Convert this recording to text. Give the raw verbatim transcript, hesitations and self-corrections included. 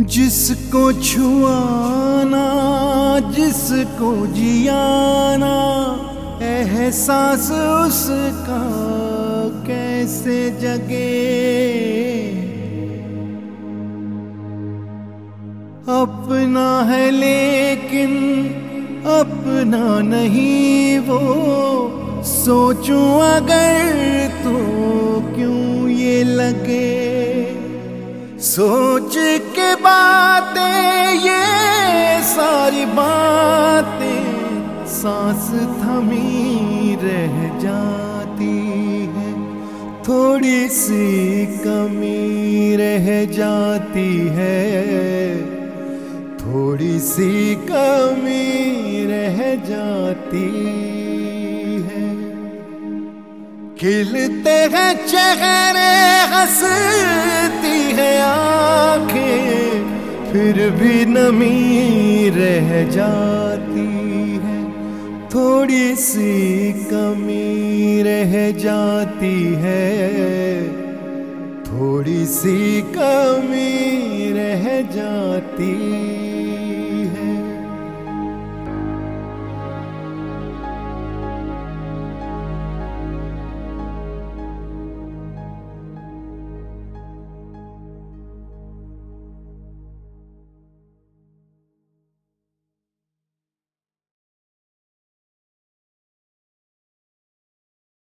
जिसको छुआना जिसको जियाना एहसास उसका कैसे जगे। अपना है लेकिन अपना नहीं वो, सोचूं अगर तो क्यों ये लगे। सोच के बातें ये सारी बातें सांस थमी रह जाती है, थोड़ी सी कमी रह जाती है, थोड़ी सी कमी रह जाती है। खिलते हैं चेहरे हंसती है आंखें, फिर भी नमी रह जाती है, थोड़ी सी कमी रह जाती है, थोड़ी सी कमी रह जाती है।